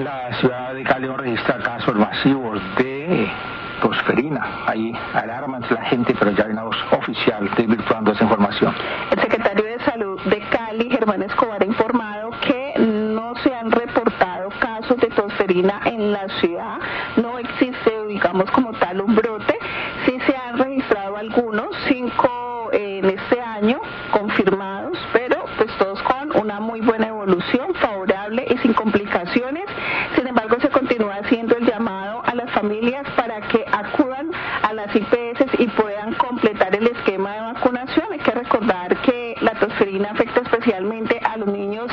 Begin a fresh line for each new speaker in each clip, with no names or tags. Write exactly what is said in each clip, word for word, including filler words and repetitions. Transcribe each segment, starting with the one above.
La ciudad de Cali registra casos masivos de tosferina. Hay alarma entre la gente, pero ya hay una voz oficial desvirtuando esa información.
El secretario de Salud de Cali, Germán Escobar, ha informado que no se han reportado casos de tosferina en la ciudad. No existe, digamos, como tal un brote. Sí se han registrado algunos, cinco eh, en este año, confirmados, pero pues todos con una muy buena evolución, favorable y sin complicaciones. Sin embargo, se continúa haciendo el llamado a las familias para que acudan a las I P S y puedan completar el esquema de vacunación. Hay que recordar que la tosferina afecta especialmente a los niños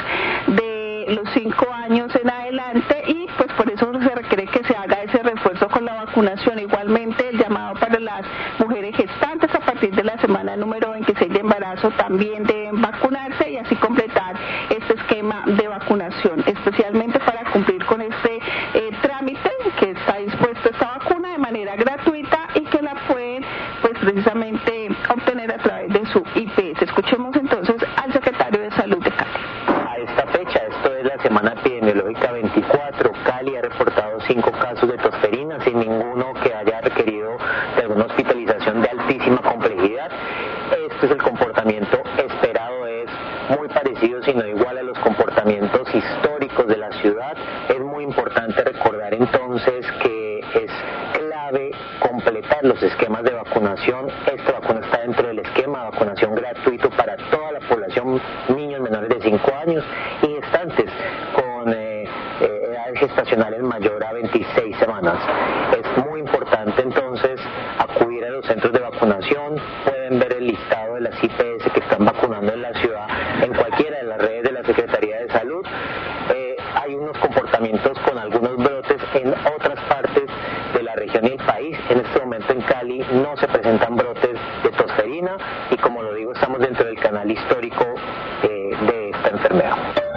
de los cinco años en adelante y pues por eso se requiere que se haga ese refuerzo con la vacunación. Igualmente el llamado para las mujeres gestantes a partir de la semana número veintiséis de embarazo también deben vacunarse y así completar este esquema de vacunación, especialmente para cumplir con este eh, trámite que está dispuesta esta vacuna de manera gratuita y que la pueden pues precisamente obtener a través de su I P S. Escuchemos entonces al secretario de Salud de Cali.
A esta fecha, esto es la semana epidemiológica veinticuatro, Cali ha reportado cinco casos de tosferina, sin ninguno que haya requerido de alguna hospitalización de altísima complejidad. Este es el comportamiento esperado, es muy parecido, si no igual a los comportamientos históricos de la ciudad. Es muy importante recordar entonces que es clave completar los esquemas de vacunación. Esta vacuna está dentro del esquema de vacunación gratuito para toda la población, niños menores de cinco años y gestantes con eh, eh, edades gestacionales mayor a veintiséis semanas. Es muy importante entonces acudir a los centros de vacunación. Pueden ver el listado de las I P S que están vacunando en la ciudad en cualquiera de las redes de la Secretaría de Salud. Eh, hay unos comportamientos con algunos brotes en otras partes de la región y el país. En este momento en Cali no se presentan brotes de tosferina y, como lo digo, estamos dentro del canal histórico eh, de esta enfermedad.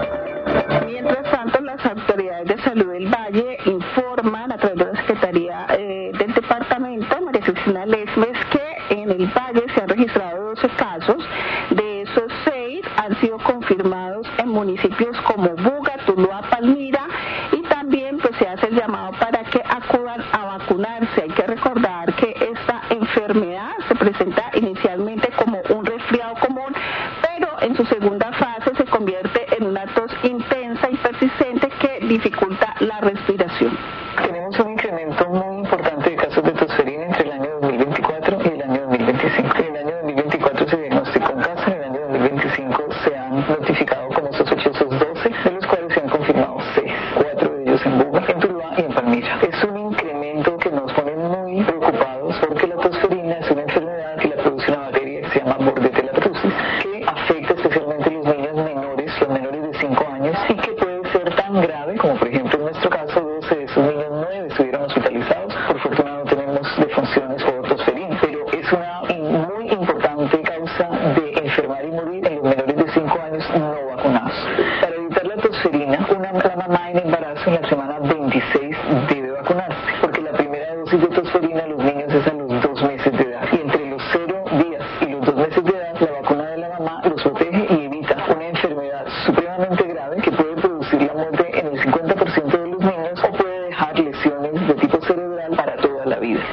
Mientras tanto, las autoridades de salud del Valle informan a través de la Secretaría eh, del Departamento, María Cristina Lesmes, que en el Valle se han registrado doce casos. De esos seis han sido confirmados en municipios como Buga, Tuluá, Palmira, y también pues se hace el llamado para que acudan a vacunarse. Hay que recordar que esta enfermedad se presenta inicialmente como un resfriado común, pero en su segunda fase se convierte en una tos intensa y persistente que dificulta la respiración.
Tenemos un incremento muy importante de casos de tosferina entre el año dos mil veinticuatro y el año dos mil veinticinco. En el año dos mil veinticuatro se diagnosticó un caso, en el año dos mil veinticinco se han notificado como sospechosos doce, de los cuales se han confirmado seis, cuatro de ellos en Buga, en Tuluá y en Palmira. Es un incremento que nos pone muy preocupados porque la tosferina es una enfermedad que la produce una bacteria que se llama Bordetella brucis, que afecta especialmente a los niños menores, los menores de cinco años, y que puede ser tan grave como, por ejemplo, en nuestro caso, doce de esos niños, nueve estuvieron hospitalizados. Por fortuna no tenemos defunciones por tosferina, pero es una muy importante causa de enfermar y morir en los menores de cinco años no vacunados. Para evitar la tosferina, una, la mamá en embarazo en la semana veintiséis debe vacunarse, porque la primera dosis de tosferina a los niños es a los dos meses de edad, y entre los cero días y los dos meses de edad, la vacuna de la mamá los protege y evita una enfermedad supremamente grave que puede producir la muerte en el cincuenta por ciento de los niños o puede dejar lesiones de tipo cerebral para toda la vida.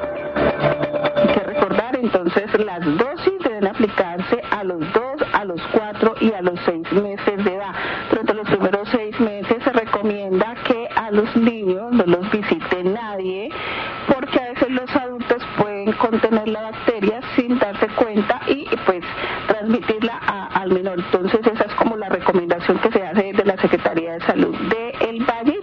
Hay que recordar entonces las dosis deben aplicarse a los dos, a los cuatro y a los seis meses de edad. Durante los primeros seis meses se recomienda que a los niños no los visite nadie porque a veces los adultos pueden contener la bacteria sin darse cuenta y pues transmitirla a, al menor. Entonces esa es como la recomendación que se hace desde la Secretaría de Salud de El Valle.